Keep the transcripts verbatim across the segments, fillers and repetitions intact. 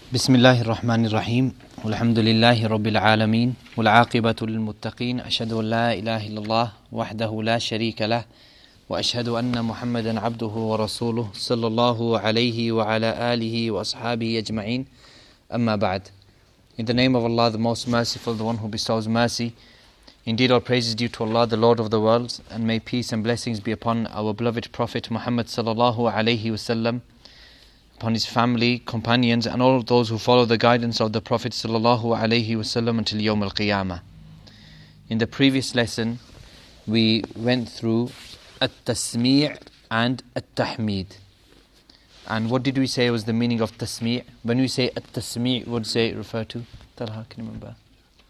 بسم الله الرحمن الرحيم والحمد لله رب العالمين والعاقبة للمتقين أشهد أن لا إله إلا الله وحده لا شريك له وأشهد أن محمدا عبده ورسوله صلى الله عليه وعلى آله وأصحابه أجمعين أما بعد. In the name of Allah, the most merciful, the one who bestows mercy. Indeed, all praise is due to Allah, the Lord of the worlds, and may peace and blessings be upon our beloved Prophet Muhammad sallallahu alaihi wasallam, upon his family, companions, and all those who follow the guidance of the Prophet sallallahu alaihi wasallam until Yawm al-Qiyamah. In the previous lesson, we went through at-tasmi' and at-tahmid. And what did we say was the meaning of tasmi'? When we say at-tasmi', what does it refer to? Talha, can you remember?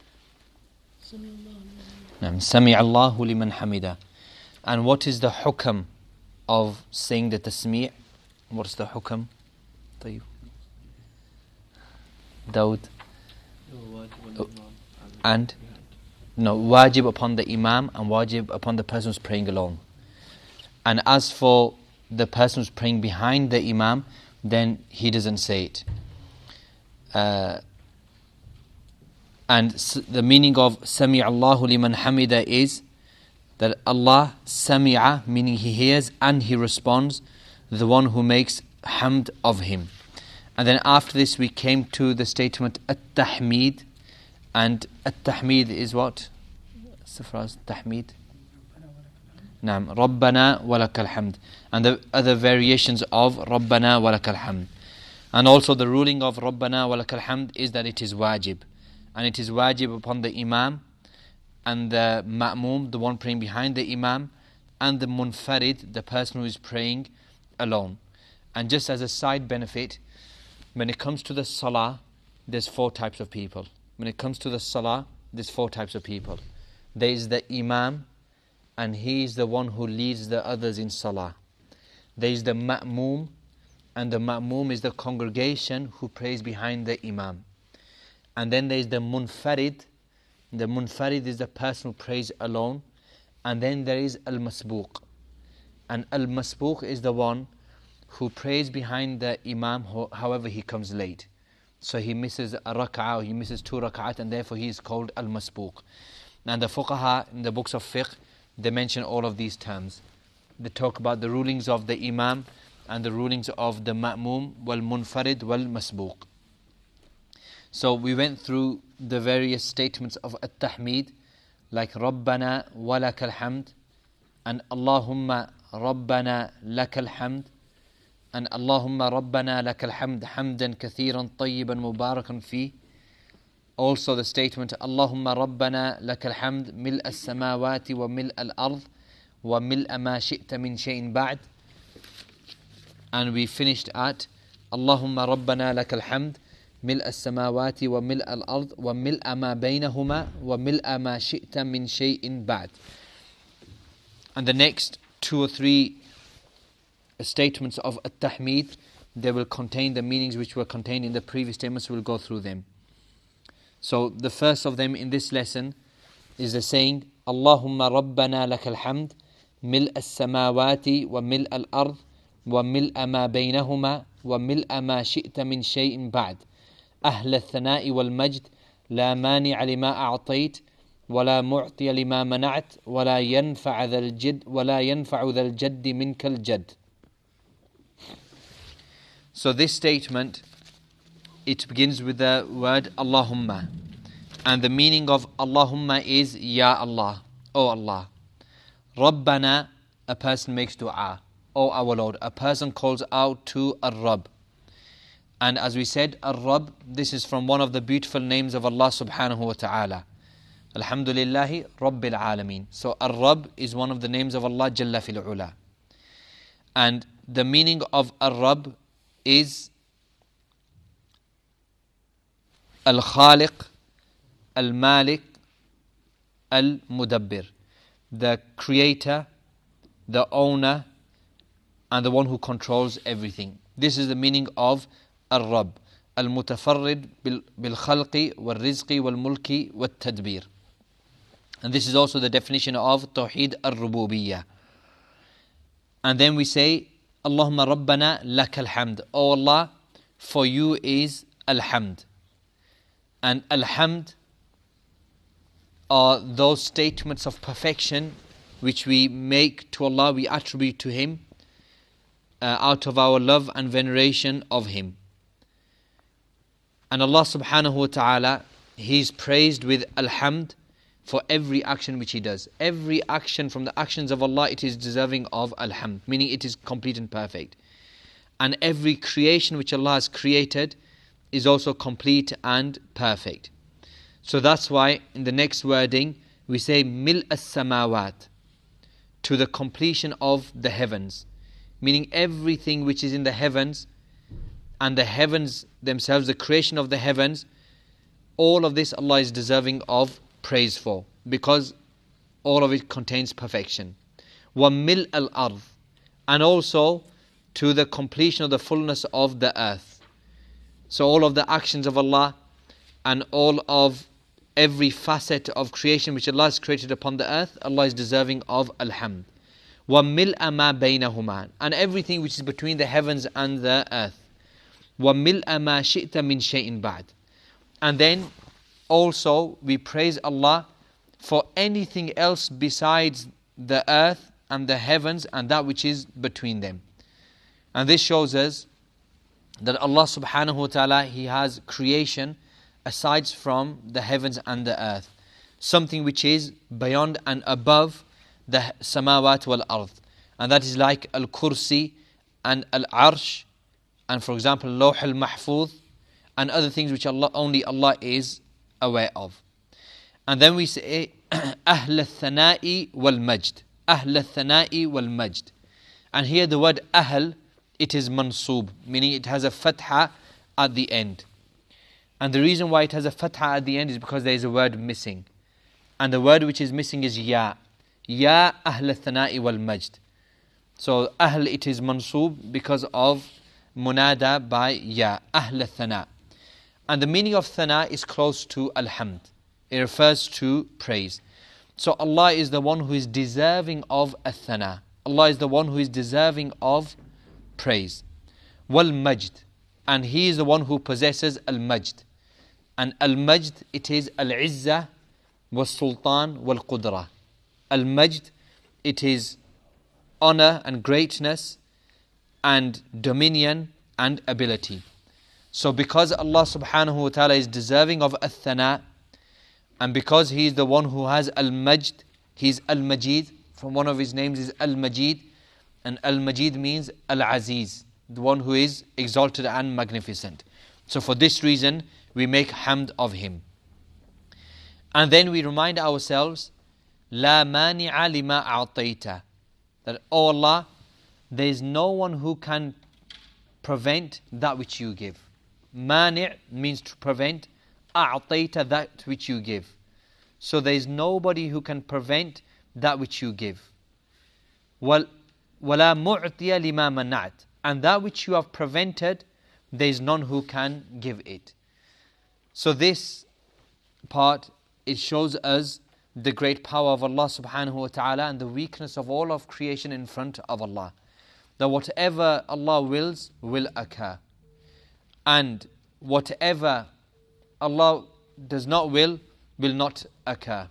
Sami Allahu liman hamida. And what is the hukam of saying the tasmi'? What's the hukam? طيب. Dawood. And no, wajib upon the imam and wajib upon the person who's praying alone. And as for the person who's praying behind the imam, then he doesn't say it. Uh, and the meaning of Sami Allahu liman hamida is that Allah sami'a, meaning he hears and he responds, the one who makes hamd of him. And then after this we came to the statement at-tahmid, and at-tahmid is what? What's the phrase? Tahmid? Naam, Rabbana wa lakal hamd. And the other variations of Rabbana wa lakal hamd. And also the ruling of Rabbana wa lakal hamd is that it is wajib. And it is wajib upon the imam and the ma'mum, the one praying behind the imam, and the munfarid, the person who is praying alone. And just as a side benefit, when it comes to the salah, there's four types of people. When it comes to the salah, there's four types of people. There is the imam, and he is the one who leads the others in salah. There is the ma'mum, and the ma'mum is the congregation who prays behind the imam. And then there is the munfarid. The munfarid is the person who prays alone. And then there is al-masbuq. And al-masbuq is the one who prays behind the imam, however he comes late. So he misses a rak'ah, or he misses two rak'at, and therefore he is called al-masbuq. And the fuqaha in the books of fiqh, they mention all of these terms. They talk about the rulings of the imam and the rulings of the ma'mum, wal-munfarid, wal-masbuq. So we went through the various statements of at-tahmid, like Rabbana wa lakal hamd, and Allahumma Rabbana lakal hamd, and Allahumma Rabbana lakal hamd hamdan kathiran tayyiban mubarakan fi. Also the statement Allahumma Rabbana lakal hamd mil as-samawati wa mil al-ard wa mil ma shi'ta min shay'in ba'd. And we finished at Allahumma Rabbana lakal hamd mil as-samawati wa mil al-ard wa mil ma baynahuma wa mil ma shi'ta min shay'in ba'd. And the next two or three statements of at-tahmid, they will contain the meanings which were contained in the previous statements. We'll go through them. So the first of them in this lesson is the saying Allahumma Rabbana lakal hamd mil as-samawati wa mil al-ard wa mil ma baynahuma wa mil ma shi'ta min shay'in ba'd أهل الثناء والمجد لا مانع لما أعطيت ولا معطي لما منعت ولا ينفع ذا الجد ولا ينفع ذا الجد منك الجد. So this statement, it begins with the word Allahumma. And the meaning of Allahumma is Ya Allah, O Allah. Rabbana, a person makes dua, O our Lord. A person calls out to Ar-Rabb. And as we said, Ar-Rabb, this is from one of the beautiful names of Allah subhanahu wa ta'ala. Alhamdulillahi Rabbil Alameen. So Ar-Rabb is one of the names of Allah Jalla fil Ula. And the meaning of Ar-Rabb is Al-Khaliq, Al-Malik, Al-Mudabbir. The creator, the owner, and the one who controls everything. This is the meaning of Ar-Rabb. Al-Mutafarrid bil-Khalqi, wal-Rizqi, wal-Mulki, wal-Tadbir. And this is also the definition of Tawheed al-Rububiyyah. And then we say Allahumma Rabbana lakal hamd. O Allah, for you is Alhamd. And Alhamd are those statements of perfection which we make to Allah, we attribute to Him uh, out of our love and veneration of Him. And Allah subhanahu wa ta'ala, He is praised with Alhamd for every action which He does. Every action from the actions of Allah, it is deserving of Alhamd, meaning it is complete and perfect. And every creation which Allah has created is also complete and perfect. So that's why in the next wording we say Mil as-samawat, to the completion of the heavens, meaning everything which is in the heavens and the heavens themselves, the creation of the heavens, all of this Allah is deserving of praise for, because all of it contains perfection. Wa mil al-ard, and also to the completion of the fullness of the earth. So all of the actions of Allah and all of every facet of creation which Allah has created upon the earth, Allah is deserving of Alhamd. Wa mil'a ma baynahuma, and everything which is between the heavens and the earth. Wa mil'a ma shi'ta min shay'in ba'd. And then also we praise Allah for anything else besides the earth and the heavens and that which is between them. And this shows us that Allah subhanahu wa ta'ala, He has creation aside from the heavens and the earth, something which is beyond and above the samawat wal ard, and that is like al-kursi and al-arsh, and for example lawh al-mahfuz, and other things which Allah only Allah is aware of. And then we say ahl al-thana'i wal-majd, ahl al-thana'i wal-majd, and here the word ahl, it is mansub, meaning it has a fatha at the end. And the reason why it has a fatha at the end is because there is a word missing. And the word which is missing is ya. Ya ahl al-thana'i wal-majd. So ahl, it is mansub because of munada by ya, ahl al-thana. And the meaning of thana is close to alhamd. It refers to praise. So Allah is the one who is deserving of al-thana. Allah is the one who is deserving of praise. Wal-majd, and He is the one who possesses al-majd. And al-majd, it is al-izzah wal-sultan wal-qudra. Al-majd, it is honor and greatness and dominion and ability. So because Allah subhanahu wa ta'ala is deserving of al-thana, and because He is the one who has al-majd, He is al-majid, from one of His names is al-majid, and al-majid means al-aziz, the one who is exalted and magnificent. So for this reason we make hamd of Him. And then we remind ourselves, La mani'a lima a'tayta, that, O Allah, there is no one who can prevent that which you give. Mani' means to prevent, a'tayta, that which you give. So there is nobody who can prevent that which you give. Wal wala mu'tiya lima mana'at, and that which you have prevented, there is none who can give it. So this part, it shows us the great power of Allah subhanahu wa ta'ala and the weakness of all of creation in front of Allah. That whatever Allah wills, will occur. And whatever Allah does not will, will not occur.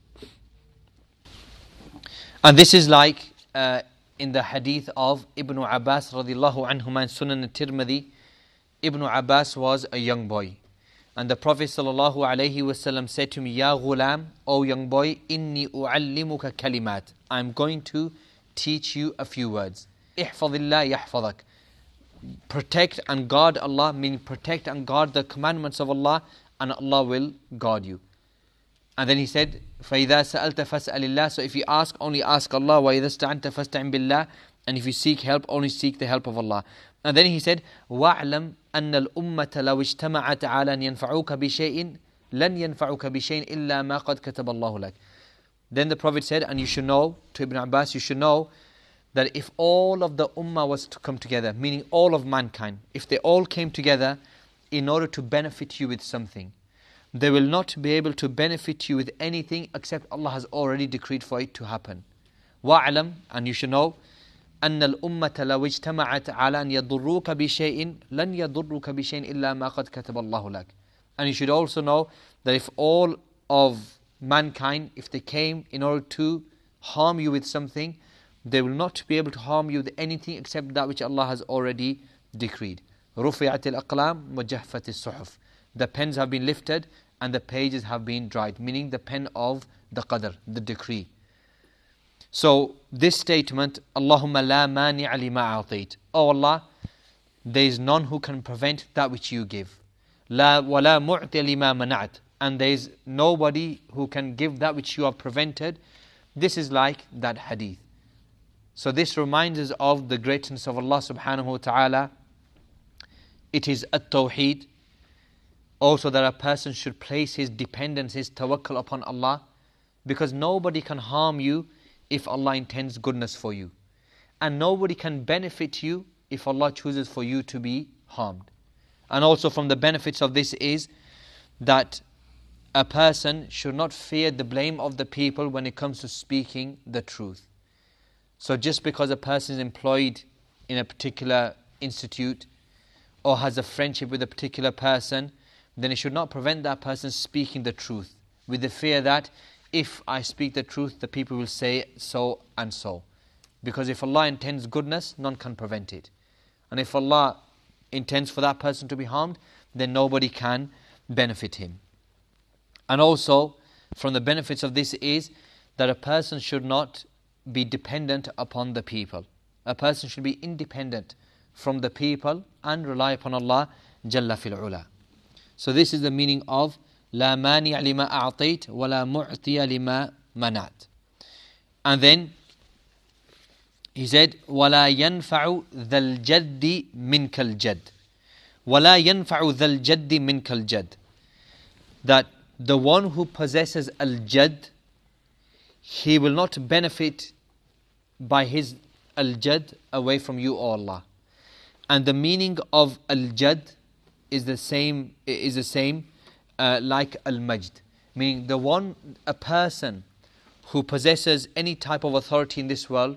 And this is like uh, in the hadith of Ibn Abbas radiallahu anhuma in Sunan al-Tirmidhi. Ibn Abbas was a young boy. And the Prophet sallallahu alayhi wasallam said to me, Ya ghulam, O young boy, inni u'allimuka kalimat. I'm going to teach you a few words. Ihfadillah yahfadak. Protect and guard Allah, meaning protect and guard the commandments of Allah, and Allah will guard you. And then he said, فَإِذَا سَأَلْتَ فَاسْأَلِ اللَّهِ. So if you ask, only ask Allah. وَإِذَا اسْتَعَنْتَ فَاسْتَعِنْ بِاللَّهِ. And if you seek help, only seek the help of Allah. And then he said, وَاعْلَمْ أَنَّ الْأُمَّةَ لَوْ اجْتَمَعَتْ عَلَى أَنْ يَنْفَعُوكَ بِشَيْءٍ لَنْ يَنْفَعُوكَ بِشَيْءٍ إِلَّا مَا قَدْ كَتَبَ اللَّهُ لَكَ. Then the Prophet said, and you should know, to Ibn Abbas, you should know that if all of the ummah was to come together, meaning all of mankind, if they all came together in order to benefit you with something, they will not be able to benefit you with anything except Allah has already decreed for it to happen. وَاعْلَمْ, and you should know, أن الأمة لو اجتمعت على أن يضروك بشيء لن يضروك بشيء إلا ما قد كتب الله لك. And you should also know that if all of mankind, if they came in order to harm you with something, they will not be able to harm you with anything except that which Allah has already decreed. رُفِعَتِ الْأَقْلَامُ وَجَفَّتِ الصُّحُفُ. The pens have been lifted and the pages have been dried, meaning the pen of the qadr, the decree. So this statement, Allahumma la mani'a lima a'tayt. Oh Allah, there is none who can prevent that which you give. La wa la mu'ti lima mana'at. And there is nobody who can give that which you have prevented. This is like that hadith. So this reminds us of the greatness of Allah subhanahu wa ta'ala. It is at-tawheed. Also that a person should place his dependence, his tawakkul upon Allah. Because nobody can harm you if Allah intends goodness for you. And nobody can benefit you if Allah chooses for you to be harmed. And also from the benefits of this is that a person should not fear the blame of the people when it comes to speaking the truth. So just because a person is employed in a particular institute or has a friendship with a particular person, then it should not prevent that person speaking the truth with the fear that if I speak the truth, the people will say so and so. Because if Allah intends goodness, none can prevent it. And if Allah intends for that person to be harmed, then nobody can benefit him. And also, from the benefits of this is that a person should not be dependent upon the people. A person should be independent from the people and rely upon Allah Jalla fil Ula. So this is the meaning of لا مانع لما أعطيت ولا معطي لما منعت. And then he said ولا ينفع ذا الجد منك الجد. ولا ينفع ذا الجد منك الجد. That the one who possesses al-jad, he will not benefit by his al-jad away from you, O Allah. And the meaning of al-jad is the same is the same uh, like al-majd, meaning the one a person who possesses any type of authority in this world,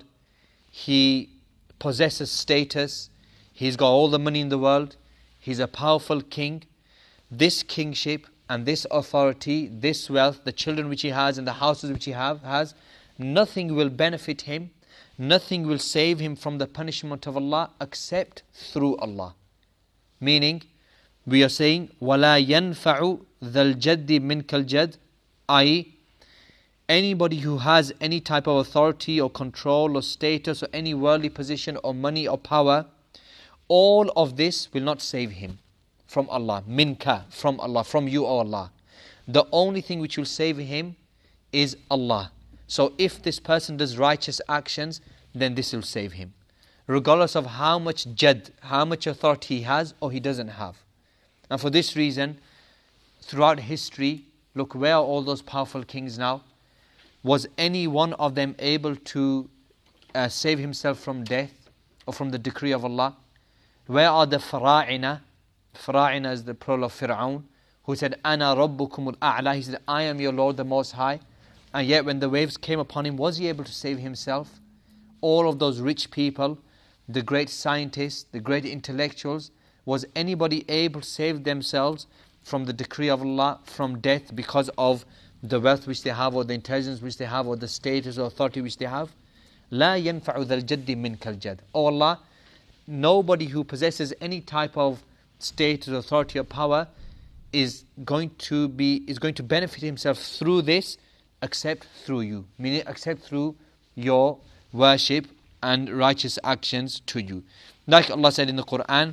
he possesses status, he's got all the money in the world, he's a powerful king. This kingship and this authority, this wealth, the children which he has and the houses which he have has, nothing will benefit him, nothing will save him from the punishment of Allah except through Allah. Meaning, we are saying, وَلَا يَنْفَعُ ذَا الْجَدِّ مِنْكَ الْجَدِّ, that is, anybody who has any type of authority or control or status or any worldly position or money or power, all of this will not save him from Allah. Minka, from Allah, from you, O Allah. The only thing which will save him is Allah. So if this person does righteous actions, then this will save him. Regardless of how much jad, how much authority he has or he doesn't have. And for this reason, throughout history, look, where are all those powerful kings now? Was any one of them able to uh, save himself from death or from the decree of Allah? Where are the fara'ina? Fara'ina is the plural of Fir'aun, who said, Ana rabbukumul a'la. He said, I am your Lord, the Most High. And yet when the waves came upon him, was he able to save himself? All of those rich people, the great scientists, the great intellectuals, was anybody able to save themselves from the decree of Allah, from death, because of the wealth which they have, or the intelligence which they have, or the status or authority which they have? لا ينفع ذا الجد منك الجد. Oh Allah, nobody who possesses any type of status, authority or power is going to be is going to benefit himself through this except through you, meaning except through your worship and righteous actions to you. Like Allah said in the Quran,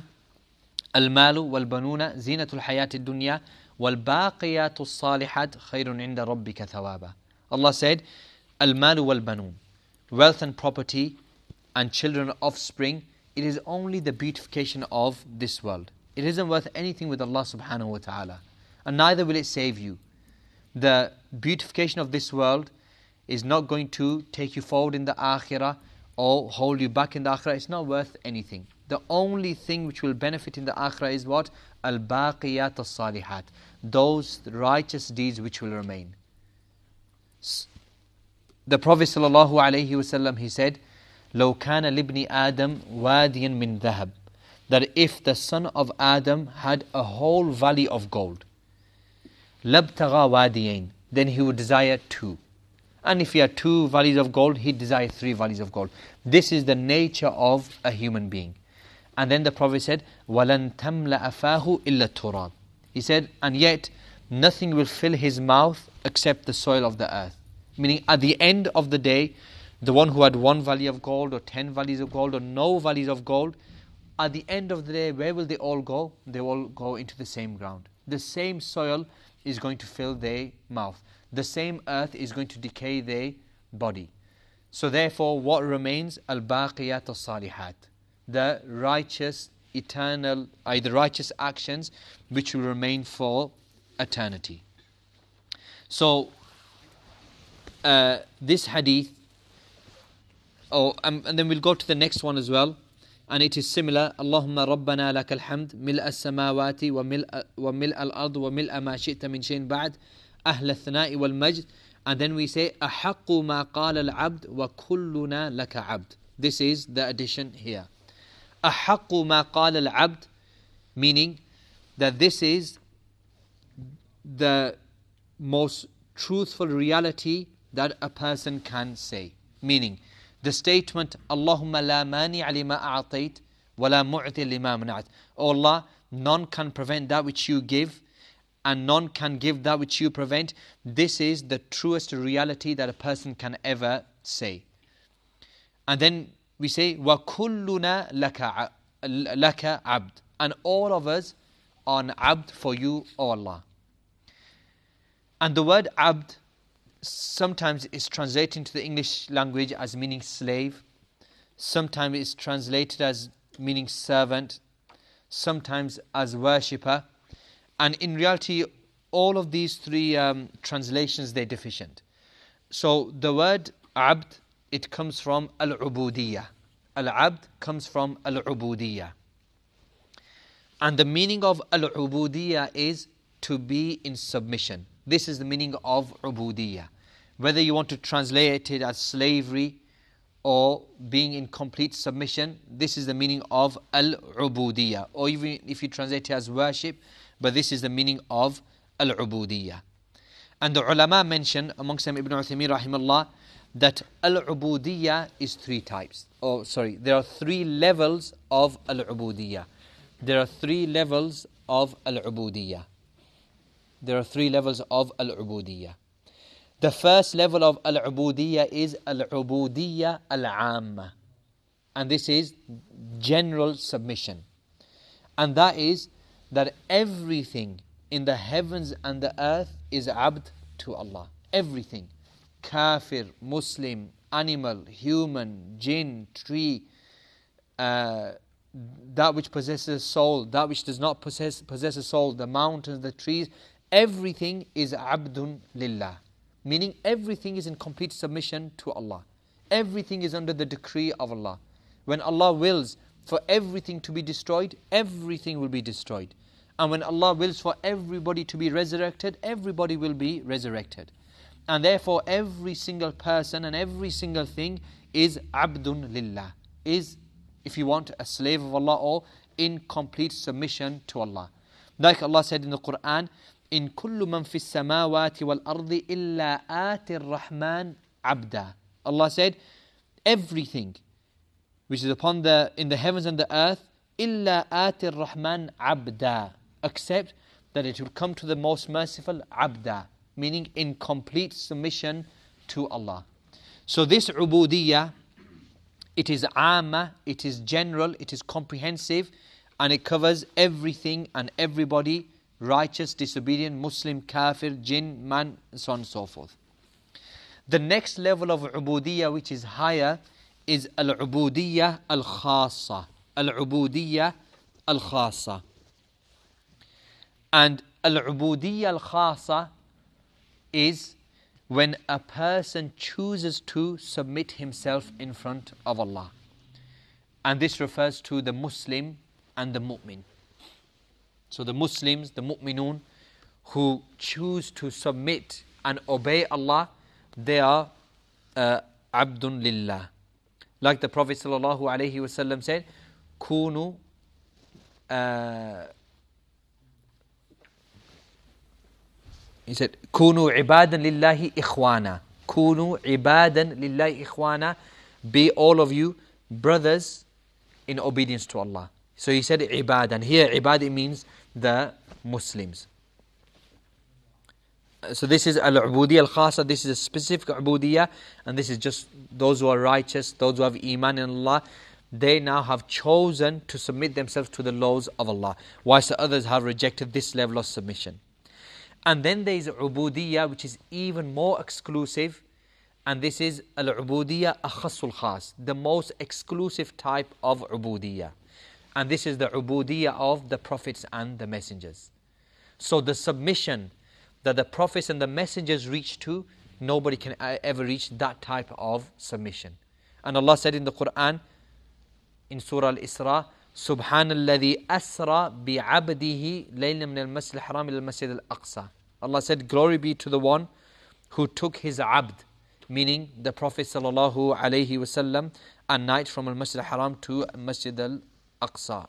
المال والبنون زينة الحياة الدنيا والباقيات الصالحات خير عند ربك ثوابا. Allah said, المال والبنون, wealth and property and children and offspring, it is only the beautification of this world. It isn't worth anything with Allah subhanahu wa ta'ala. And neither will it save you. The beautification of this world is not going to take you forward in the akhirah or hold you back in the akhirah. It's not worth anything. The only thing which will benefit in the akhirah is what? Al-baqiyat as-salihat. Those righteous deeds which will remain. The Prophet sallallahu alaihi wasallam, he said, لو كان لابن آدم واديا من ذهب, that if the son of Adam had a whole valley of gold, لابتغى واديين, then he would desire two. And if he had two valleys of gold, he'd desire three valleys of gold. This is the nature of a human being. And then the Prophet said, وَلَن تَمْلَأَ فَاهُ إِلَّا التُّرَابِ. He said, and yet nothing will fill his mouth except the soil of the earth. Meaning at the end of the day, the one who had one valley of gold or ten valleys of gold or no valleys of gold, at the end of the day, where will they all go? They all go into the same ground. The same soil is going to fill their mouth. The same earth is going to decay their body. So therefore, what remains? Al-baqiyat al-salihat. The righteous, eternal, uh, the righteous actions which will remain for eternity. So, uh, this hadith, oh, um, and then we'll go to the next one as well. And it is similar. Allahumma rabbana lakal hamd mil'a as-samawati wa mil'a wa mil'a al-ard wa mil'a ma shi'ta min shay'in ba'd ahl ath-thana'i wal majd. And then we say ahaqqu ma qala al-'abd wa kulluna laka 'abd. This is the addition here. Ahaqqu ma qala al-'abd, meaning that this is the most truthful reality that a person can say. Meaning, the statement, Allahumma la mani'a lima a'atayt wa la mu'ti lima mana'at. O Allah, none can prevent that which you give, and none can give that which you prevent. This is the truest reality that a person can ever say. And then we say, wa kulluna laka laka abd. And all of us are an abd for you, O Allah. And the word abd sometimes is translated into the English language as meaning slave. Sometimes it's translated as meaning servant. Sometimes as worshipper. And in reality, all of these three um, translations, they're deficient. So the word abd, it comes from al-ubudiyya. Al-abd comes from al-ubudiyya. And the meaning of al-ubudiyya is to be in submission. This is the meaning of ubudiyya. Whether you want to translate it as slavery or being in complete submission, this is the meaning of al-ubudiyya. Or even if you translate it as worship, but this is the meaning of al-ubudiyya. And the ulama mention, amongst them Ibn Uthaymeen rahimahullah, that al-ubudiyya is three types. Oh, sorry, there are three levels of al-ubudiyya. There are three levels of al-ubudiyya. There are three levels of al-ubudiyya. The first level of al-ubudiyya is al-ubudiyya al-amma. And this is general submission. And that is that everything in the heavens and the earth is abd to Allah. Everything. Kafir, Muslim, animal, human, jinn, tree, uh, that which possesses a soul, that which does not possess, possess a soul, the mountains, the trees, everything is abdun lillah. Meaning everything is in complete submission to Allah. Everything is under the decree of Allah. When Allah wills for everything to be destroyed, everything will be destroyed. And when Allah wills for everybody to be resurrected, everybody will be resurrected. And therefore every single person and every single thing is abdun lillah. Is, if you want, a slave of Allah or in complete submission to Allah. Like Allah said in the Quran, in kullu man fis samawati wal ardi illa ati ar-rahman abda. Allah said, everything which is upon the in the heavens and the earth, illa ati ar-rahman abda, except that it will come to the most merciful abda, meaning in complete submission to Allah. So this ubudiyya, it is amma, it is general, it is comprehensive, and it covers everything and everybody, righteous, disobedient, Muslim, kafir, jinn, man, and so on and so forth. The next level of ubudiyya, which is higher, is al-ubudiyya al-khassa. Al-ubudiyya al-khassa. And al-ubudiyya al-khassa is when a person chooses to submit himself in front of Allah. And this refers to the Muslim and the mu'min. So the Muslims, the mu'minun, who choose to submit and obey Allah, they are uh, abdun lillah. Like the Prophet sallallahu alaihi wasallam said, Kunu uh, he said, Kunu ibadan lillahi ikhwana. Kunu ibadan lillahi ikhwana. Be all of you brothers in obedience to Allah. So he said ibadan. Here ibad means the Muslims. So this is al-ubudiyya al-khasa, this is a specific ubudiyya, and this is just those who are righteous, those who have iman in Allah. They now have chosen to submit themselves to the laws of Allah, whilst the others have rejected this level of submission. And then there is ubudiyya, which is even more exclusive, and this is al-ubudiyya akhasul khas, the most exclusive type of ubudiyya. And this is the ubudiyya of the prophets and the messengers. So the submission that the prophets and the messengers reach to, nobody can ever reach that type of submission. And Allah said in the Quran, in Surah Al-Isra, Subhanalladhi asra bi'abdihi layla min al-masjid al-haram ila al-masjid al-aqsa. Allah said, glory be to the one who took his abd, meaning the Prophet sallallahu alayhi wasallam, at night from al-masjid al-haram to al-masjid al-aqsa.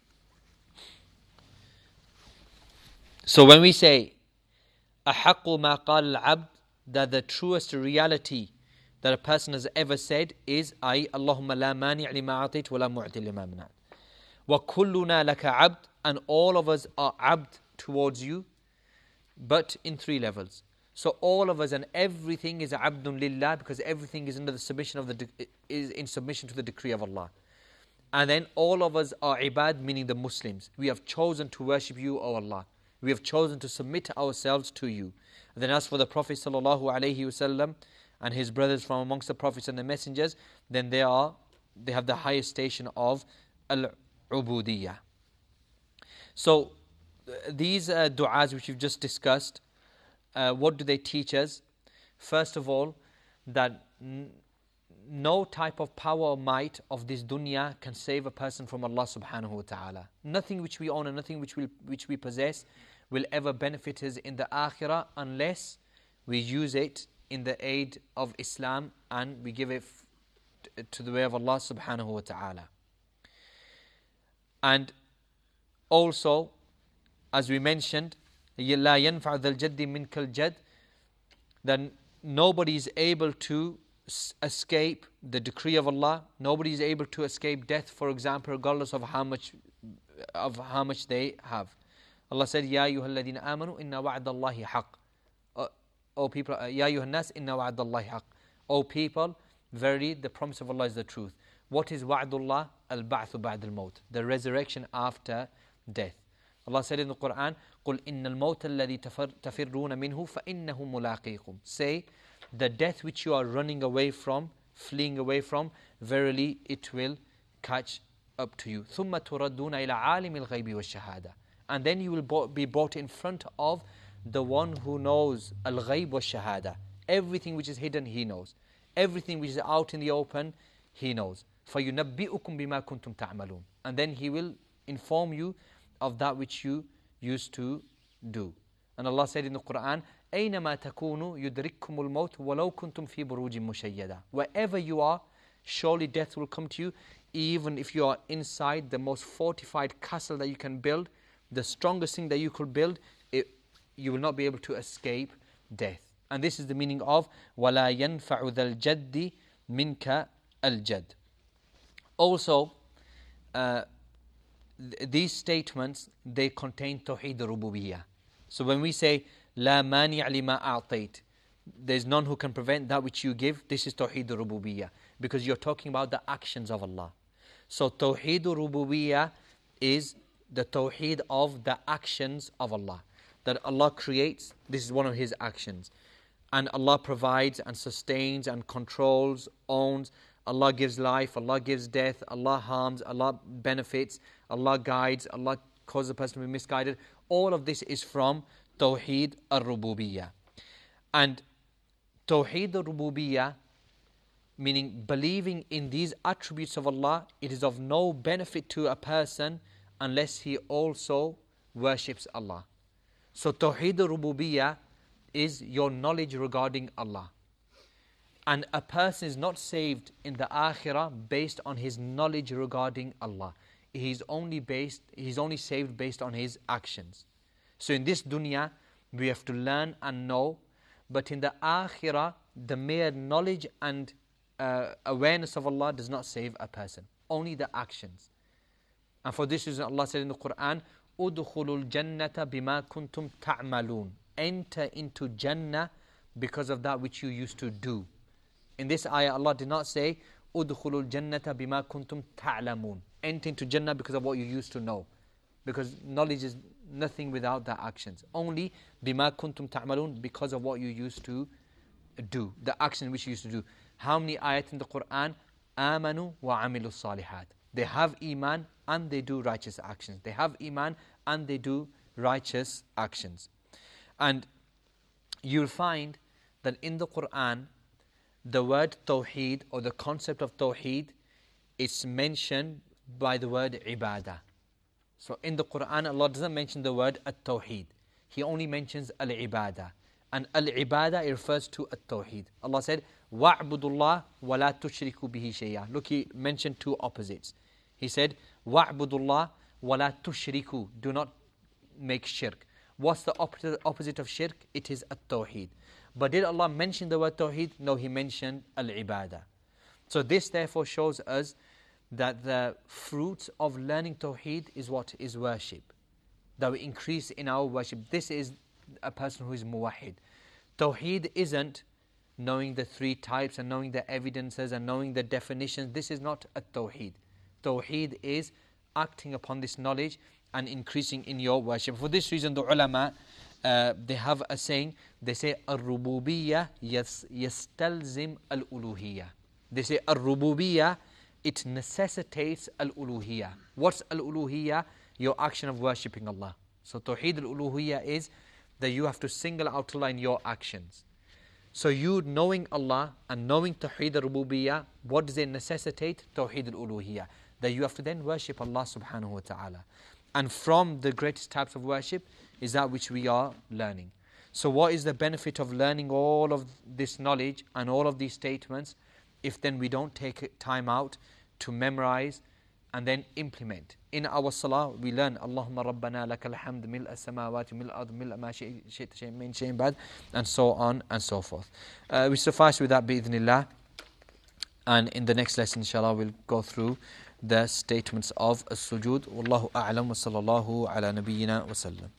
So when we say أحق ما قال العبد, that the truest reality that a person has ever said is I, Allahumma la mani' lima a'tayt wa la mu'ti lima mana'at. Wa kulluna laka abd, and all of us are abd towards you, but in three levels. So all of us and everything is abdun lillah, because everything is under the submission of the de- is in submission to the decree of Allah. And then all of us are ibad, meaning the Muslims. We have chosen to worship you, O Allah. We have chosen to submit ourselves to you. And then as for the Prophet sallallahu alaihi wasallam and his brothers from amongst the prophets and the messengers, then they are they have the highest station of al-ubudiyya. So these uh, du'as which we've just discussed, uh, what do they teach us? First of all, that n- no type of power or might of this dunya can save a person from Allah subhanahu wa ta'ala. Nothing which we own and nothing which we, which we possess will ever benefit us in the akhirah unless we use it in the aid of Islam and we give it f- to the way of Allah subhanahu wa ta'ala. And also, as we mentioned, لَا يَنْفَعُ ذَا الْجَدِّ مِنْكَ الْجَدِّ, that nobody is able to escape the decree of Allah. Nobody is able to escape death, for example, regardless of how much of how much they have. Allah said, Ya ayyuhalladhina amanu inna wa'dallahi haqq. O people, Ya ayyuhan nas inna wa'dallahi haqq. O people, verily the promise of Allah is the truth. What is wa'dullah? Al-ba'thu ba'd al-maut, the resurrection after death. Allah said in the Quran, قُلْ إِنَّ الْمَوْتَ الَّذِي تَفِرُّونَ مِنْهُ فَإِنَّهُ مُلَاقِيكُمْ. Say, the death which you are running away from, fleeing away from, verily it will catch up to you. ثُمَّ تُرَدُّونَ إِلَىٰ عَالِمِ الْغَيْبِ وَالشَّهَادَةِ. And then you will be brought in front of the one who knows al-ghayb wa shahada. Everything which is hidden, he knows. Everything which is out in the open, he knows. فَيُنَبِّئُكُمْ بِمَا كُنْتُمْ تَعْمَلُونَ. And then he will inform you of that which you used to do. And Allah said in the Quran, أَيْنَمَا تَكُونُوا يُدْرِككُمُ الْمَوْتُ وَلَوْ كُنْتُمْ فِي بُرُوجٍ مُشَيَّدَةٍ. Wherever you are, surely death will come to you, even if you are inside the most fortified castle that you can build, the strongest thing that you could build, it, you will not be able to escape death. And this is the meaning of وَلَا يَنْفَعُ ذَا الْجَدِّ مِنْكَ الْجَدِّ. Also, uh, th- these statements, they contain Tawheed al-Rububiyyah. So when we say La mani' lima a'tayt, there's none who can prevent that which you give, this is Tawheed al-Rububiyyah, because you're talking about the actions of Allah. So Tawheed al-Rububiyyah is the Tawheed of the actions of Allah. That Allah creates, this is one of His actions. And Allah provides and sustains and controls, owns. Allah gives life, Allah gives death, Allah harms, Allah benefits, Allah guides, Allah causes a person to be misguided. All of this is from Tawheed al-Rububiyyah. And Tawheed al-Rububiyyah, meaning believing in these attributes of Allah, it is of no benefit to a person unless he also worships Allah. So Tawheed al-Rububiyyah is your knowledge regarding Allah. And a person is not saved in the akhirah based on his knowledge regarding Allah. He's only based, he's only saved based on his actions. So in this dunya, we have to learn and know, but in the akhirah, the mere knowledge and uh, awareness of Allah does not save a person. Only the actions. And for this reason, Allah said in the Quran, "Udkhulul jannata bima kuntum ta'malun." Enter into Jannah because of that which you used to do. In this ayah, Allah did not say, "Udkhulul jannata bima kuntum ta'lamun." Enter into Jannah because of what you used to know. Because knowledge is nothing without the actions. Only bima kuntum ta'malun, because of what you used to do. The action which you used to do. How many ayat in the Quran? Amanu wa amilu salihat. They have iman and they do righteous actions. They have iman and they do righteous actions. And you'll find that in the Quran, the word tawheed or the concept of tawheed is mentioned by the word ibadah. So in the Quran, Allah doesn't mention the word at-tawheed. He only mentions al-ibadah. And al-ibadah refers to at-tawheed. Allah said, وَاعْبُدُوا اللَّهَ وَلَا تُشْرِكُوا بِهِ شَيْئًا. Look, He mentioned two opposites. He said, وَاعْبُدُوا اللَّهَ وَلَا تُشْرِكُوا. Do not make shirk. What's the opposite, opposite of shirk? It is at-tawheed. But did Allah mention the word tawheed? No, He mentioned al-ibadah. So this therefore shows us that the fruits of learning tawheed is what? Is worship. That we increase in our worship. This is a person who is muwahid. Tawheed isn't knowing the three types and knowing the evidences and knowing the definitions. This is not a tawheed. Tawheed is acting upon this knowledge and increasing in your worship. For this reason, the ulama, uh, they have a saying, they say, Ar-Rububiyya yastalzim al-Uluhiyya. They say, Ar-Rububiyya, it necessitates al-Uluhiyya. What's al-Uluhiyya? Your action of worshipping Allah. So Tawheed al-Uluhiyya is that you have to single out Allah in your actions. So you knowing Allah and knowing Tawheed al-Rububiyyah, what does it necessitate? Tawheed al-Uluhiyyah. That you have to then worship Allah subhanahu wa ta'ala. And from the greatest types of worship is that which we are learning. So what is the benefit of learning all of this knowledge and all of these statements if then we don't take time out to memorize and then implement? In our salah, we learn Allahumma rabbana lakal hamd mil'a samawati mil'a ard mil'a ma shi'ta shay'in min shay'in ba'd, and so on and so forth. Uh, we suffice with that bi'idhnillah. And in the next lesson, inshallah, we'll go through the statements of as-sujud. Wallahu a'lam wa sallallahu ala nabiyyina wa sallam.